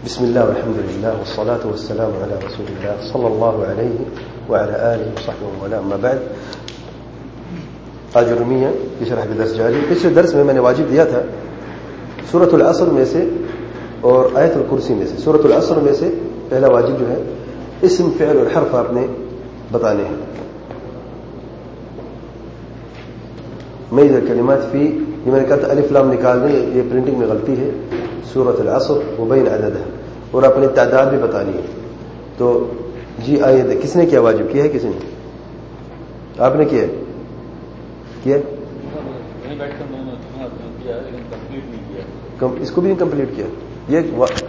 بسم الله والحمد لله والصلاة والسلام على رسول الله صلى الله عليه وعلى آله وصحبه وسلم. أما بعد آج رومیہ کی شرح کا درس جاری. پچھلے درس میں نے واجب دیا تھا سورۃ العصر میں سے اور آیت الکرسی میں سے. سورۃ العصر میں سے پہلا واجب جو ہے اسم فعل اور حرف آپ نے بتانے ہیں. میز الکلمات فی یہ میں نے کہا تھا الف لام نکال دیں, یہ پرنٹنگ میں غلطی ہے. سورۃ العصر وبین عددہ اور اپنی تعداد بھی بتانی ہے. تو جی آئیے کس نے کیا واجب کیا ہے؟ کسی نے؟ آپ نے کیا اس کو بھی کمپلیٹ کیا. یہ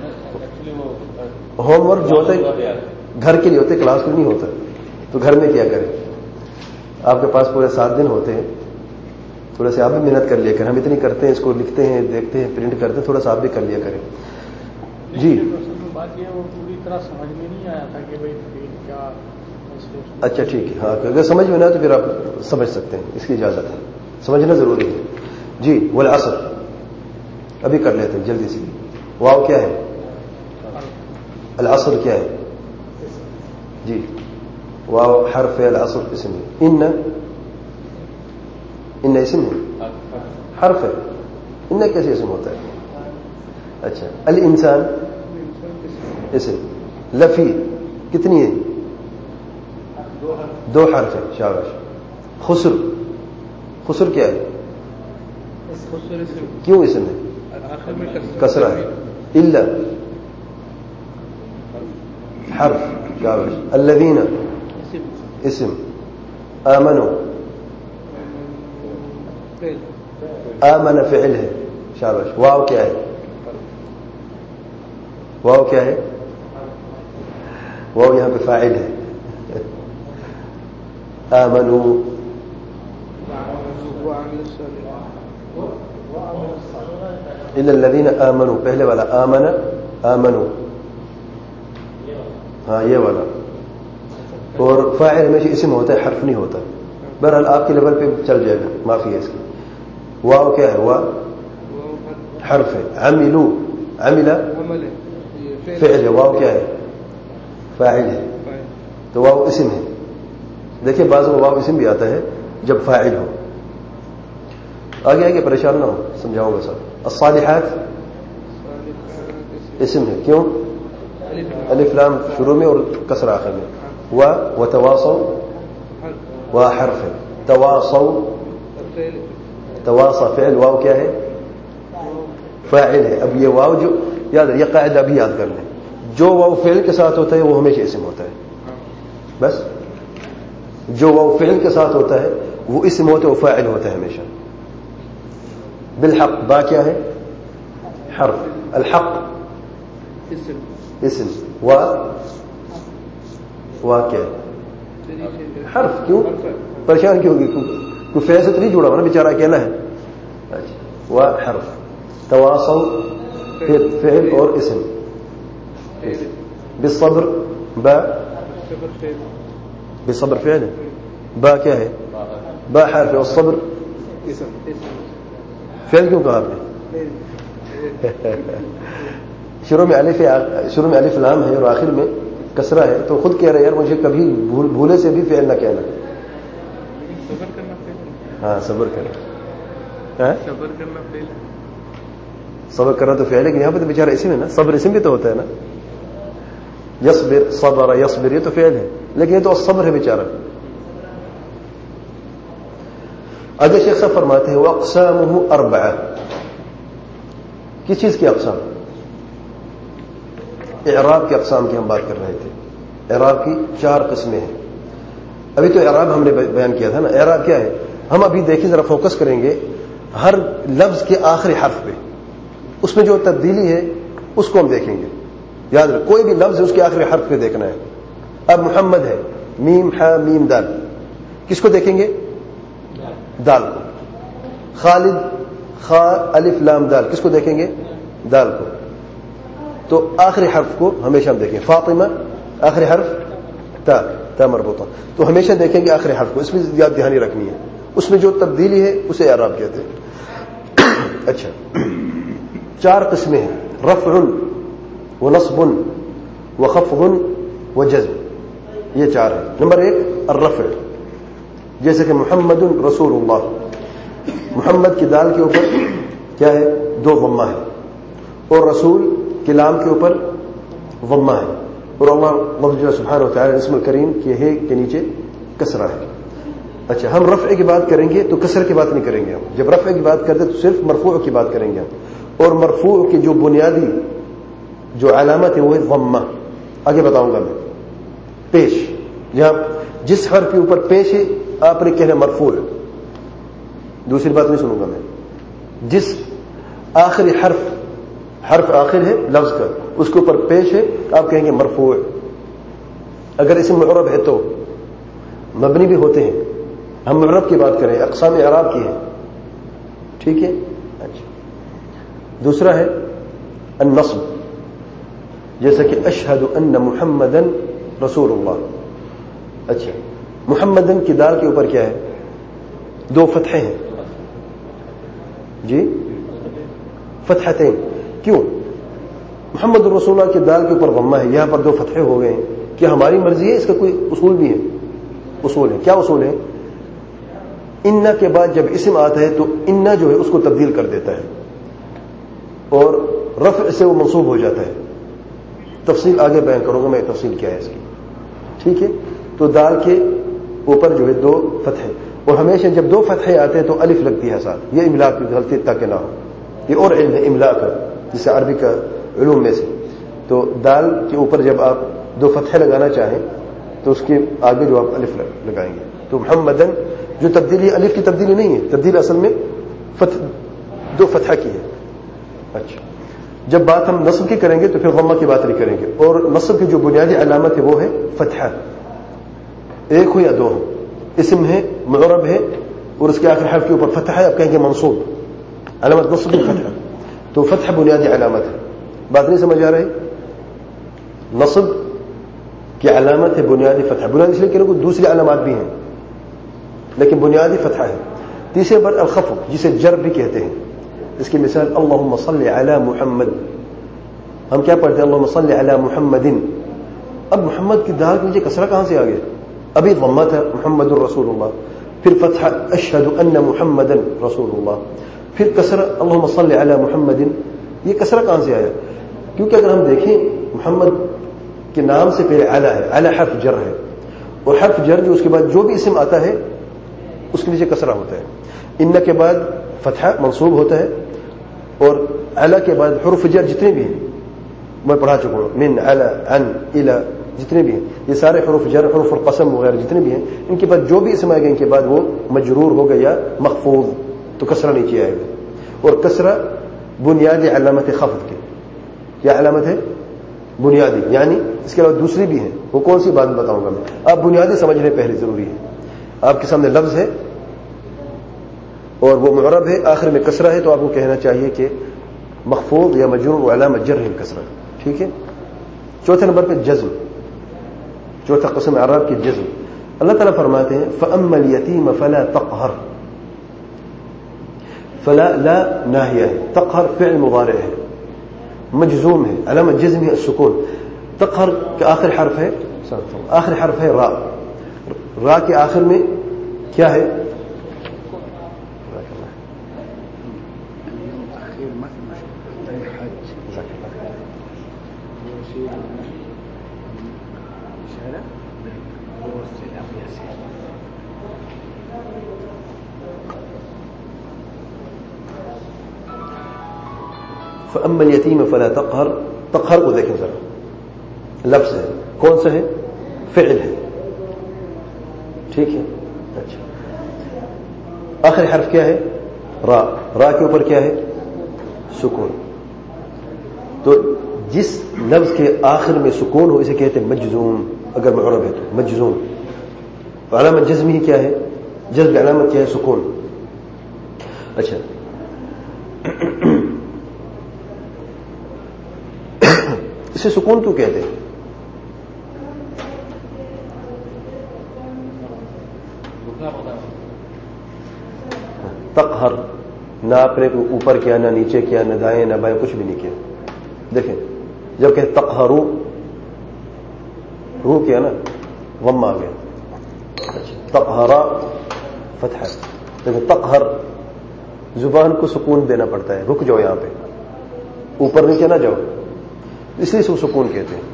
ہوم ورک جو ہوتا ہے گھر کے لیے ہوتا ہے, کلاس میں نہیں ہوتا. تو گھر میں کیا کریں, آپ کے پاس پورے 7 دن ہوتے ہیں, تھوڑا سا آپ بھی محنت کر لیا کریں. ہم اتنی کرتے ہیں, اس کو لکھتے ہیں, دیکھتے ہیں, پرنٹ کرتے ہیں, تھوڑا سا آپ بھی کر لیا کریں. جی بات یہ وہ پوری طرح سمجھ میں نہیں آیا تھا کہ بھائی کیا. اچھا ٹھیک ہے, ہاں اگر سمجھ میں نہ تو پھر آپ سمجھ سکتے ہیں, اس کی اجازت ہے, سمجھنا ضروری ہے. جی والعصر ابھی کر لیتے ہیں جلدی سے. واو کیا ہے؟ العصر کیا ہے؟ جی واو حرف ہے, العصر اسم ہے. ان اسم ہے, حرف ہے. ان کیسے اسم ہوتا ہے؟ اچھا الانسان اسم. لفی کتنی ہے؟ 2 حرف ہے. شاباش. خسر, خسر کیا ہے؟ کیوں اسم ہے؟ کسرہ ہے. الا حرف. شاباش. الذین اسم. آمنوا آمن فعل ہے. شاباش. واو کیا ہے؟ واو کیا ہے؟ واو یہاں پہ فاعل ہے. آمنوا الا الذین آمنوا, پہلے والا آمن آمنوا, ہاں یہ والا. اور فاعل ہمیشہ اسم ہوتا ہے, حرف نہیں ہوتا. بہرحال آپ کے لیول پہ چل جائے گا, معافی ہے اس کی. واو کیا ہے؟ واو حرف ہے. عملوا, عمل فعل ہے. واو کیا ہے؟ فاعل ہے. تو واو اسم ہے. دیکھیں بعض میں واو اسم بھی آتا ہے جب فاعل ہو. آگے آگے پریشان نہ ہو, سمجھاؤں گا سب. الصالحات اسم ہے. کیوں؟ الف لام شروع میں اور کسر آخر میں. وتواصوا حرف ہے. تواصوا تواصا فعل. واو کیا ہے؟ فاعل ہے. اب یہ واو جو یاد ہے, یہ قاعدہ بھی یاد کر لیں, جو واو فعل کے ساتھ ہوتا ہے وہ ہمیشہ اسم ہوتا ہے. بس جو واو فعل کے ساتھ ہوتا ہے وہ اسم ہوتا ہے, وہ فاعل ہوتا ہے ہمیشہ. بالحق با کیا ہے؟ حرف. الحق اسم. وا کیا ہے؟ حرف. کیوں پریشان کیوں ہوگی؟ کوئی فعل سے تو نہیں جڑا ہوا نا, بیچارہ اکیلا ہے. اچھا وا حرف. تواصوا فعل اور اسم. بالصبر با, بالصبر فعل ہے. با کیا ہے؟ با حرف. اور صبر فعل کیوں کہا آپ نے؟ شروع میں الف لام ہے اور آخر میں کسرہ ہے, تو خود کہہ رہے یار مجھے کبھی بھولے سے بھی فعل نہ کہنا. ہاں صبر کرنا, صبر کرنا تو فعل ہے, لیکن یہاں پہ تو بیچارہ اسم ہے نا. صبر اسم بھی تو ہوتا ہے نا. یصبر, صبر یصبر, یہ تو فعل ہے, لیکن یہ تو صبر ہے بیچارہ. آگے شیخ صاحب فرماتے ہیں واقسامہ 4. کس چیز کی اقسام؟ اعراب کی اقسام کی ہم بات کر رہے تھے. اعراب کی 4 قسمیں ہیں. ابھی تو اعراب ہم نے بیان کیا تھا نا. اعراب کیا ہے؟ ہم ابھی دیکھیں, ذرا فوکس کریں گے ہر لفظ کے آخری حرف پہ, اس میں جو تبدیلی ہے اس کو ہم دیکھیں گے. یاد رکھ, کوئی بھی لفظ ہے اس کے آخری حرف پہ دیکھنا ہے. اب محمد ہے, میم ہا میم دال, کس کو دیکھیں گے؟ دال کو. خالد خا الف لام دال, کس کو دیکھیں گے؟ دال کو. تو آخری حرف کو ہمیشہ ہم دیکھیں. فاطمہ آخری حرف تا مربوطہ, تو ہمیشہ دیکھیں گے آخری حرف کو. اس میں زیادہ دھیانی رکھنی ہے. اس میں جو تبدیلی ہے اسے اعراب کہتے ہیں. اچھا 4 قسمیں ہیں. رفع وہ نصب و خفض و جزم، یہ 4 ہے. نمبر 1 الرفع، جیسے کہ محمد رسول اللہ، محمد کی دال کے اوپر کیا ہے؟ 2 ضمہ ہے، اور رسول کے لام کے اوپر ضمہ ہے، اور اللہ سبحانہ و تعالی اسم الکریم کے ہے کے نیچے کسرہ ہے. اچھا، ہم رفع کی بات کریں گے تو کسر کی بات نہیں کریں گے. ہم جب رفع کی بات کرتے تو صرف مرفوع کی بات کریں گے. اور مرفوع کی جو بنیادی جو علامت ہے وہ ہے ضمہ. آگے بتاؤں گا میں. پیش، جہاں جس حرف کے اوپر پیش ہے آپ نے کہنا مرفوع ہے، دوسری بات نہیں سنوں گا میں. جس آخری حرف آخر ہے لفظ کا، اس کے اوپر پیش ہے آپ کہیں گے مرفوع. اگر اسم معرب ہے تو مبنی بھی ہوتے ہیں. ہم معرب کی بات کریں، اقسام اعراب کی ہے. ٹھیک ہے. اچھا، دوسرا ہے النصب، جیسا کہ اشہد ان محمدن رسول اللہ. اچھا، محمدن کی دال کے اوپر کیا ہے؟ 2 فتحے ہیں. جی، فتحتین. کیوں؟ محمد رسول اللہ کی دال کے اوپر ضمہ ہے، یہاں پر 2 فتحے ہو گئے ہیں. کیا ہماری مرضی ہے؟ اس کا کوئی اصول بھی ہے. اصول ہے. کیا اصول ہے؟ انا کے بعد جب اسم آتا ہے تو انا جو ہے اس کو تبدیل کر دیتا ہے اور رفع سے وہ منصوب ہو جاتا ہے. تفصیل آگے بیان کروں گا میں، تفصیل کیا ہے اس کی. ٹھیک ہے. تو دال کے اوپر جو ہے 2 فتحے، اور ہمیشہ جب 2 فتحے آتے ہیں تو الف لگتی ہے ساتھ. یہ املاء کی غلطی تاکہ نہ ہو. یہ اور علم ہے املاء کا، جسے عربی کا علوم میں سے. تو دال کے اوپر جب آپ 2 فتحے لگانا چاہیں تو اس کے آگے جو آپ الف لگائیں گے. تو محمدن جو تبدیلی الف کی تبدیلی نہیں ہے، تبدیلی اصل میں 2 فتحہ کی ہے. اچھا، جب بات ہم نصب کی کریں گے تو پھر ضمہ کی بات نہیں کریں گے. اور نصب کی جو بنیادی علامت ہے وہ ہے فتحہ، 1 ہو یا 2 ہو. اسم ہے، معرب ہے، اور اس کے آخر حرف کے اوپر فتحہ ہے، آپ کہیں گے منصوب. علامت نصب کی فتحہ. تو فتح بنیادی علامت ہے. بات نہیں سمجھ آ رہی؟ نصب کی علامت ہے بنیادی فتح. بنیادی اس لیے کہ کوئی دوسری علامات بھی ہیں لیکن بنیادی فتح ہے. تیسرے پر الخفض، جسے جر بھی کہتے ہیں. اس کی مثال اللہم صلی علی محمد. ہم کیا پڑھتے ہیں؟ اللہم صلی علی محمد. اب محمد کی دال کے نیچے کسرہ کہاں سے آ گیا؟ ابھی ضمہ تھا محمد الرسول اللہ، پھر فتح اشہد ان محمد رسول اللہ، پھر کسرہ اللہم صلی علی محمد. یہ کسرہ کہاں سے آیا؟ کیونکہ اگر ہم دیکھیں محمد کے نام سے پہلے علی ہے، علی حرف جر ہے، اور حرف جر جو اس کے بعد جو بھی اسم آتا ہے اس کے نیچے کسرہ ہوتا ہے. ان کے بعد فتحہ منصوب ہوتا ہے، اور علی کے بعد حروف جر جتنے بھی ہیں میں پڑھا چکا ہوں، من، علی، عن، الی، جتنے بھی ہیں یہ سارے حروف جر، حروف القسم وغیرہ جتنے بھی ہیں، ان کے بعد جو بھی اسم آئے گا ان کے بعد وہ مجرور ہوگا یا مخفوض، تو کسرہ نیچے آئے گا. اور کسرہ بنیادی علامت خفض کی. کیا علامت ہے؟ بنیادی. یعنی اس کے علاوہ دوسری بھی ہیں، وہ کون سی بات بتاؤں گا میں. آپ بنیادی سمجھنے پہلے ضروری ہے. آپ کے سامنے لفظ ہے اور وہ معرب ہے، آخر میں کسرہ ہے، تو آپ کو کہنا چاہیے کہ مخفوض یا مجرور و علامت جر ہے کسرہ. ٹھیک ہے. چوتھے نمبر پہ جزم، چوتھا قسم اعراب کی جزم. اللہ تعالیٰ فرماتے ہیں فَأَمَّا الْيَتِيمَ فَلَا تَقْهَرْ. فلا لا ناہیہ ہے، تقہر فعل مضارع ہے، مجزوم ہے، علامت جزم ہے السکون. تقہر کے آخر حرف ہے، آخر حرف ہے را. را کے آخر میں کیا ہے؟ فَأَمَّا الْيَتِيمَ فَلَا تَقْهَرْ. تقہر کو دیکھیں ذرا، لفظ ہے، کون سا ہے؟ فعل ہے. ٹھیک ہے. اچھا، آخر حرف کیا ہے؟ را. را کے اوپر کیا ہے؟ سکون. تو جس لفظ کے آخر میں سکون ہو اسے کہتے ہیں مجزوم. اگر معرب ہے تو مجزوم. علامت جزم ہی کیا ہے؟ جزم علامت کیا ہے؟ سکون. اچھا، اسے سکون کیوں کہتے ہیں؟ تقہر، نہ اپنے کو اوپر کیا، نہ نیچے کیا، نہ دائیں نہ بائیں، کچھ بھی نہیں کیا. دیکھیں جب کہ تقہرو رو کیا نا غم آ گیا, تقہرا فتح ہے, لیکن تقہر زبان کو سکون دینا پڑتا ہے, رک جاؤ یہاں پہ, اوپر نیچے نہ جاؤ, اس لیے اس کو سکون کہتے ہیں.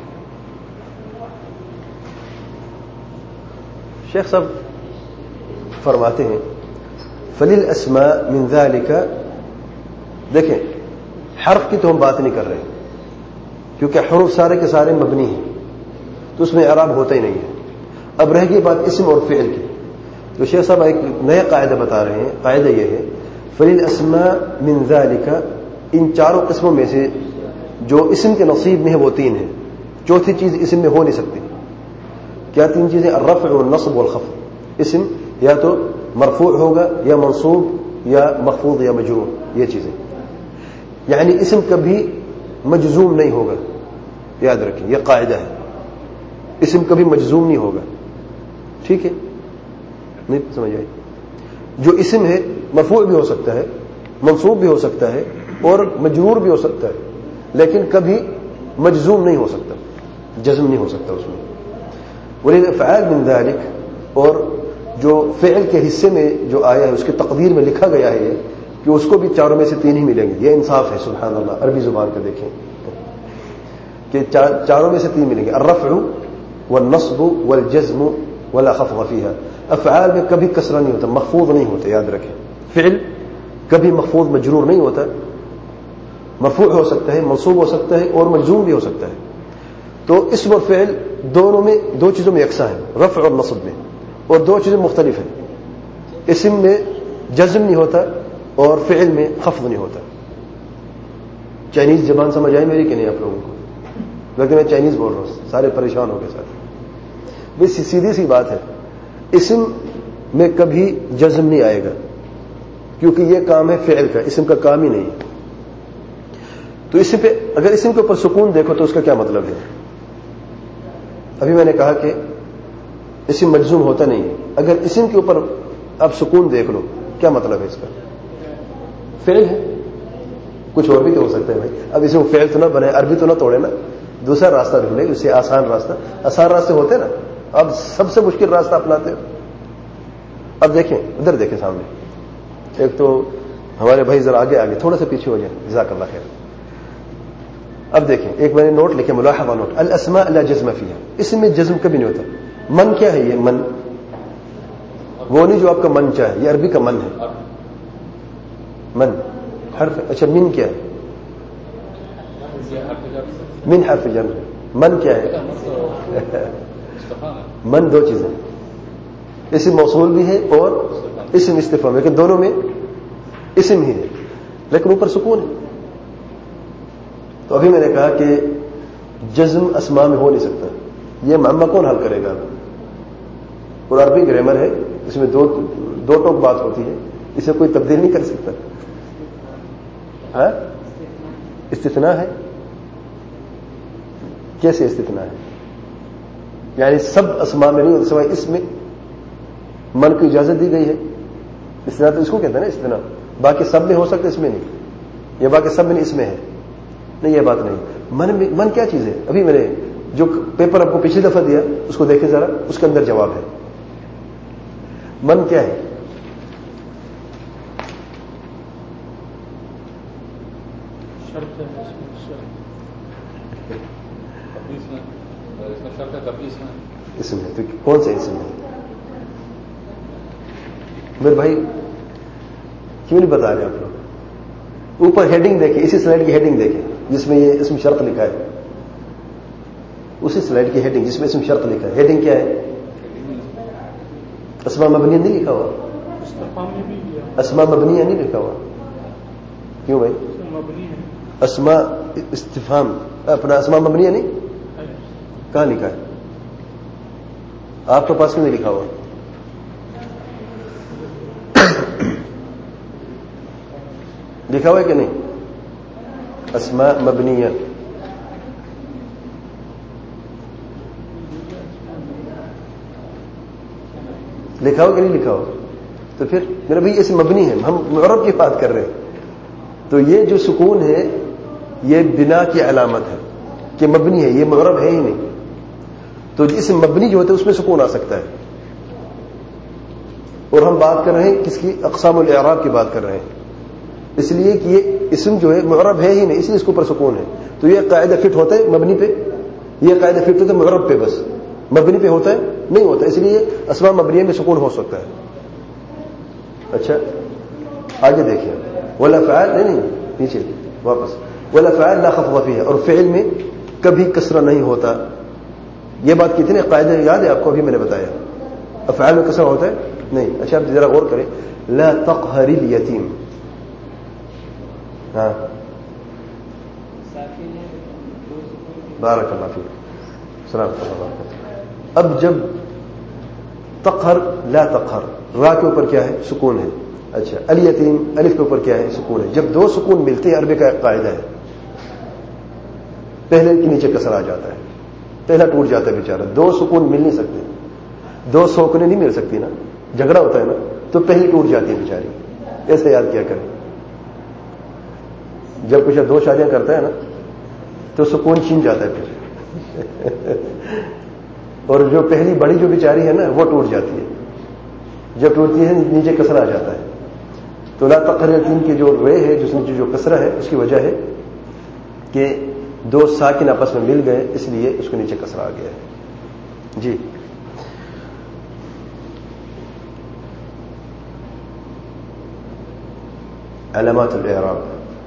شیخ صاحب فرماتے ہیں فَلِلْأَسْمَاءِ مِنْ ذَلِكَ, دیکھیں حرف کی تو ہم بات نہیں کر رہے کیونکہ حروف سارے کے سارے مبنی ہیں تو اس میں اعراب ہوتا ہی نہیں ہے. اب رہ گئی بات اسم اور فعل کی, تو شیخ صاحب ایک نیا قاعدہ بتا رہے ہیں. قاعدہ یہ ہے فَلِلْأَسْمَاءِ مِنْ ذَلِكَ, ان چاروں قسموں میں سے جو اسم کے نصیب میں ہے وہ تین ہیں, چوتھی چیز اسم میں ہو نہیں سکتی. کیا تین چیزیں؟ الرفع والنصب والخفض. اسم یا تو مرفوع ہوگا یا منصوب یا مخفوض یا مجرور, یہ چیزیں. یعنی اسم کبھی مجزوم نہیں ہوگا, یاد رکھیں یہ قاعدہ ہے, اسم کبھی مجزوم نہیں ہوگا. ٹھیک ہے, نہیں سمجھ آئی؟ جو اسم ہے مرفوع بھی ہو سکتا ہے, منصوب بھی ہو سکتا ہے اور مجرور بھی ہو سکتا ہے, لیکن کبھی مجزوم نہیں ہو سکتا, جزم نہیں ہو سکتا اس میں. وَلِلْأَفْعَالِ مِنْ ذَلِكَ, اور جو فعل کے حصے میں جو آیا ہے اس کی تقدیر میں لکھا گیا ہے کہ اس کو بھی چاروں میں سے تین ہی ملیں گے. یہ انصاف ہے سبحان اللہ, عربی زبان کا دیکھیں کہ چاروں میں سے تین ملیں گے, الرفع والنصب والجزم ولا خفض فيها. افعال میں کبھی کسرہ نہیں ہوتا, مخفوض نہیں ہوتا, یاد رکھیں. فعل کبھی مخفوض مجرور نہیں ہوتا, مرفوع ہو سکتا ہے, منصوب ہو سکتا ہے اور مجزوم بھی ہو سکتا ہے. تو اسم اور فعل دونوں میں دو چیزوں میں یکساں ہیں, رفع اور نصب میں, اور دو چیزیں مختلف ہیں. اسم میں جزم نہیں ہوتا اور فعل میں خفض نہیں ہوتا. چائنیز زبان سمجھ آئی میری کہ نہیں آپ لوگوں کو؟ لیکن میں چائنیز بول رہا ہوں, سارے پریشان ہو گئے ساتھ. بس سیدھی سی بات ہے, اسم میں کبھی جزم نہیں آئے گا کیونکہ یہ کام ہے فعل کا, اسم کا کام ہی نہیں ہے. تو اس پہ اگر اسم کے اوپر سکون دیکھو تو اس کا کیا مطلب ہے؟ ابھی میں نے کہا کہ اسم مجزوم ہوتا نہیں ہے. اگر اسم کے اوپر آپ سکون دیکھ لو کیا مطلب ہے اس کا؟ فعل ہے, کچھ اور بھی تو ہو سکتا ہے بھائی. اب اسم فعل تو نہ بنے, عربی تو نہ توڑے نا, دوسرا راستہ ڈھونڈے, اس سے آسان راستہ. آسان راستے ہوتے نا, اب سب سے مشکل راستہ اپناتے ہو. اب دیکھیں ادھر دیکھیں سامنے, ایک تو ہمارے بھائی ذرا آگے آگے تھوڑا سا پیچھے ہو جائیں, جزاک اللہ خیر. اب دیکھیں ایک میں نے نوٹ لکھے, ملاحظہ نوٹ, الاسماء لا جزم فيها, اسم میں جزم کبھی نہیں ہوتا. من کیا ہے؟ یہ من وہ نہیں جو آپ کا من چاہے, یہ عربی کا من ہے. من حرف, اچھا من کیا ہے؟ من حرف جر. من کیا ہے؟ من دو چیزیں, اسم موصول بھی ہے اور اسم استفہام, لیکن دونوں میں اسم ہی ہے لیکن اوپر سکون ہے. تو ابھی میں نے کہا کہ جزم اسماء میں ہو نہیں سکتا. یہ معمہ کون حل کرے گا؟ اور عربی گرامر ہے, اس میں دو ٹوک بات ہوتی ہے, اسے کوئی تبدیل نہیں کر سکتا. ہاں استثناء ہے. کیسے استثناء ہے؟ یعنی سب اسماء میں نہیں ہوتا سوائے اس میں من کو اجازت دی گئی ہے. استثناء تو اس کو کہتے ہیں نا استثناء. باقی سب میں ہو سکتا ہے, اس میں نہیں. یہ باقی سب میں اس میں ہے نہیں, یہ بات نہیں. من کیا چیز ہے؟ ابھی میں نے جو پیپر آپ کو پچھلی دفعہ دیا اس کو دیکھیں ذرا, اس کے اندر جواب ہے. من کیا ہے؟ اسم ہے. تو کون سے اسم ہے میرے بھائی؟ کیوں نہیں بتا رہے آپ لوگ؟ اوپر ہیڈنگ دیکھیں, اسی سلائڈ کی ہیڈنگ دیکھیں جس میں یہ اسم شرط لکھا ہے. اسی سلائڈ کی ہیڈنگ جس میں اسم شرط لکھا ہے, ہیڈنگ کیا ہے؟ اسماء مبنیہ نہیں لکھا ہوا, اسماء مبنیہ نہیں لکھا ہوا. کیوں بھائی؟ اسماء استفہام اپنا اسماء مبنیہ نہیں کہاں لکھا ہے؟ آپ کے پاس میں نہیں لکھا ہوا. لکھا ہوا ہے کہ نہیں؟ اسماء مبنیہ لکھا ہو کہ نہیں لکھا ہو؟ تو پھر میرا بھائی اسم مبنی ہے, ہم معرب کی بات کر رہے ہیں. تو یہ جو سکون ہے یہ بنا کی علامت ہے. کہ مبنی ہے، یہ معرب ہے ہی نہیں، تو اسم مبنی جو ہوتا ہے اس میں سکون آ سکتا ہے. اور ہم بات کر رہے ہیں کس کی؟ اقسام الاعراب کی بات کر رہے ہیں، اس لیے کہ یہ اسم جو ہے معرب ہے ہی نہیں، اس لیے اس کے اوپر سکون ہے. تو یہ قاعدہ فٹ ہوتا ہے مبنی پہ، یہ قاعدہ فٹ ہوتا ہے معرب پہ، بس مبنی پہ ہوتا ہے نہیں ہوتا، اس لیے اسماء مبنیہ میں سکون ہو سکتا ہے. اچھا آگے دیکھیں، والافعال نہیں نیچے واپس، والافعال لا خفض فيها، اور فعل میں کبھی کسرہ نہیں ہوتا. یہ بات کتنے قاعدہ یاد ہے آپ کو؟ ابھی میں نے بتایا افعال میں کسرہ ہوتا ہے نہیں. اچھا آپ ذرا غور کریں، لا تقهر اليتيم. ہاں بارک اللہ فیک، سلام اللہ. اب جب تقہر، لا تقہر، را کے اوپر کیا ہے؟ سکون ہے. اچھا الیتیم، الف کے اوپر کیا ہے؟ سکون ہے. جب دو سکون ملتے ہیں، عربی کا ایک قاعدہ ہے، پہلے کے نیچے کسر آ جاتا ہے، پہلا ٹوٹ جاتا ہے بیچارہ. دو سکون مل نہیں سکتے، دو سوکنے نہیں مل سکتی نا، جھگڑا ہوتا ہے نا، تو پہلی ٹوٹ جاتی ہے بیچاری. ایسے یاد کیا کریں، جب کچھ دو شادیاں کرتا ہے نا تو سکون چھین جاتا ہے پھر اور جو پہلی بڑی جو بیچاری ہے نا وہ ٹوٹ جاتی ہے، جب ٹوٹتی ہے نیچے کسرہ آ جاتا ہے. تو لا تقہر اليتیم کی جو رے ہے، جس نیچے جو کسرہ ہے، اس کی وجہ ہے کہ دو ساکن آپس میں مل گئے، اس لیے اس کو نیچے کسرہ آ گیا ہے. جی علامات الاعراب.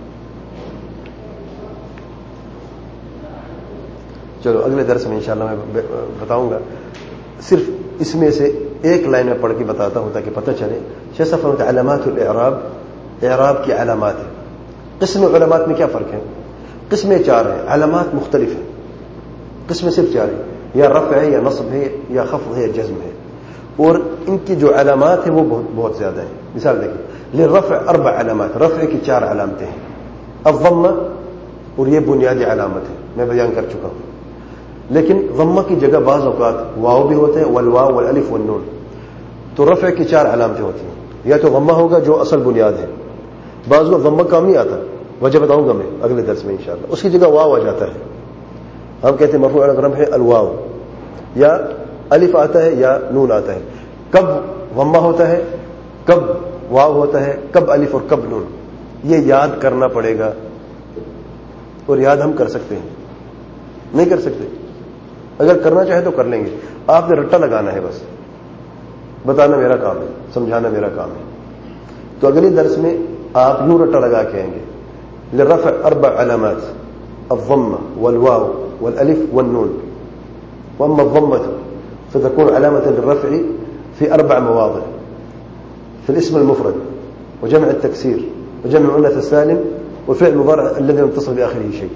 چلو اگلے درس میں انشاءاللہ میں بتاؤں گا، صرف اس میں سے ایک لائن میں پڑھ کے بتاتا ہوں تاکہ پتہ چلے. شیخ صاحب فرماتے ہیں علامات الاعراب، اعراب کی علامات ہیں. قسم علامات میں کیا فرق ہے؟ قسمیں چار ہیں، علامات مختلف ہیں. قسمیں صرف چار ہیں، یا رفع ہے، یا نصب ہے، یا خفض ہے، یا جزم ہے. اور ان کی جو علامات ہیں وہ بہت زیادہ ہیں. مثال دیکھیں، للرفع 4 علامات، رفع کی 4 علامتیں ہیں. الضمہ، اور یہ بنیادی علامت ہے، میں بیان کر چکا ہوں. لیکن ضمہ کی جگہ بعض اوقات واو بھی ہوتے ہیں، والواو والالف والنون. تو رفع کی 4 علامتیں ہوتی ہیں. یا تو ضمہ ہوگا جو اصل بنیاد ہے، بعض وقت ضمہ کام نہیں آتا، وجہ بتاؤں گا میں اگلے درس میں انشاءاللہ. اس کی جگہ واو آ جاتا ہے، ہم کہتے ہیں مرفوع الرفع ہے الواو، یا الف آتا ہے یا نون آتا ہے. کب ضمہ ہوتا ہے، کب واو ہوتا ہے، کب الف اور کب نون، یہ یاد کرنا پڑے گا. اور یاد ہم کر سکتے ہیں؟ نہیں کر سکتے. اگر کرنا چاہے تو کر لیں گے. آپ نے رٹا لگانا ہے، بس بتانا میرا کام ہے، سمجھانا میرا کام ہے. تو اگلے درس میں آپ یوں رٹا لگا کے آئیں گے. للرفع 4 علامات، الضمة والواو والالف والنون. واما الضمة فتكون علامة للرفع في 4 مواضع: في الاسم المفرد، وجمع التكسير، وجمع المؤنث السالم، وفعل المضارع الذي يتصل بآخره شيء.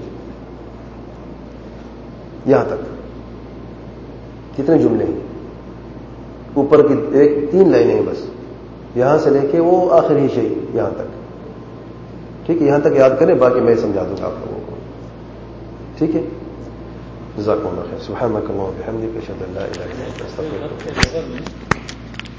یہاں تک کتنے جملے ہیں؟ اوپر کی 3 لائنیں ہیں بس، یہاں سے لے کے وہ آخری شيء یہاں تک. ٹھیک ہے، یہاں تک یاد کریں، باقی میں سمجھا دوں گا آپ لوگوں کو. ٹھیک ہے، جزاکم اللہ خیر. سبحانک اللہم وبحمدک، اشہد ان لا الہ الا انت، استغفرک.